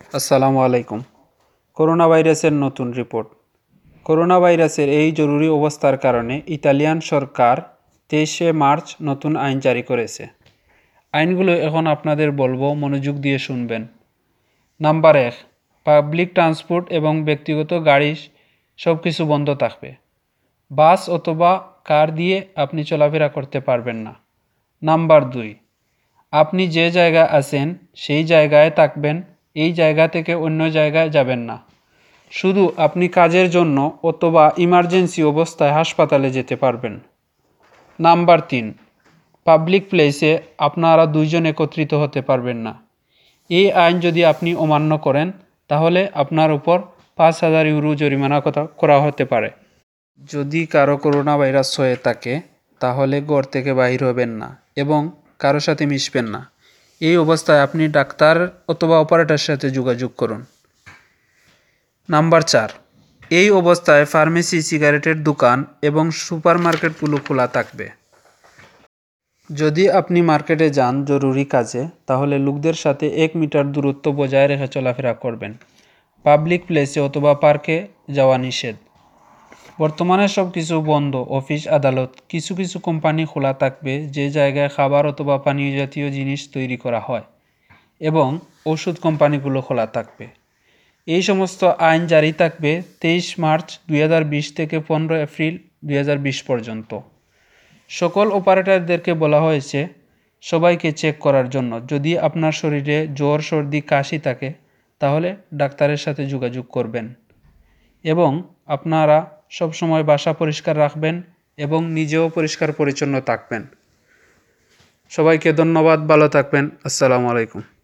আসসালামু আলাইকুম। করোনা ভাইরাসের নতুন রিপোর্ট। করোনা ভাইরাসের এই জরুরি অবস্থার কারণে ইতালিয়ান সরকার 23শে মার্চ নতুন আইন জারি করেছে। আইনগুলো এখন আপনাদের বলবো, মনোযোগ দিয়ে শুনবেন। নাম্বার 1, পাবলিক ট্রান্সপোর্ট এবং ব্যক্তিগত গাড়ি সব কিছু বন্ধ থাকবে। বাস অথবা কার দিয়ে আপনি চলাফেরা করতে পারবেন না। নাম্বার 2, আপনি যে জায়গায় আছেন সেই জায়গায় থাকবেন, এই জায়গা থেকে অন্য জায়গায় যাবেন না। শুধু আপনি কাজের জন্য অথবা ইমার্জেন্সি অবস্থায় হাসপাতালে যেতে পারবেন। নাম্বার 3, পাবলিক প্লেসে আপনারা 2 জন একত্রিত হতে পারবেন না। এই আইন যদি আপনি অমান্য করেন তাহলে আপনার উপর 5,000 ইউরো জরিমানা করা হতে পারে। যদি কারো করোনা ভাইরাস হয়ে থাকে তাহলে ঘর থেকে বাইর হবেন না এবং কারো সাথে মিশবেন না। এই অবস্থায় আপনি ডাক্তার অথবা অপারেটরের সাথে যোগাযোগ করুন। নাম্বার 4, এই অবস্থায় ফার্মেসি, সিগারেটের দোকান এবং সুপারমার্কেটগুলো খোলা থাকবে। যদি আপনি মার্কেটে যান জরুরি কাজে তাহলে লোকদের সাথে 1 মিটার দূরত্ব বজায় রেখে চলাফেরা করবেন। পাবলিক প্লেসে অথবা পার্কে যাওয়া নিষেধ। বর্তমানে সব কিছু বন্ধ। অফিস, আদালত, কিছু কিছু কোম্পানি খোলা থাকবে যে জায়গায় খাবার অথবা পানীয় জাতীয় জিনিস তৈরি করা হয়, এবং ওষুধ কোম্পানিগুলো খোলা থাকবে। এই সমস্ত আইন জারি থাকবে 23 মার্চ 2020 থেকে 15 এপ্রিল 2020 পর্যন্ত। সকল অপারেটরদেরকে বলা হয়েছে সবাইকে চেক করার জন্য। যদি আপনার শরীরে জ্বর, সর্দি, কাশি থাকে তাহলে ডাক্তারের সাথে যোগাযোগ করবেন এবং আপনারা সবসময় বাসা পরিষ্কার রাখবেন এবং নিজেও পরিষ্কার পরিচ্ছন্ন থাকবেন। সবাইকে ধন্যবাদ, ভালো থাকবেন। আসসালামু আলাইকুম।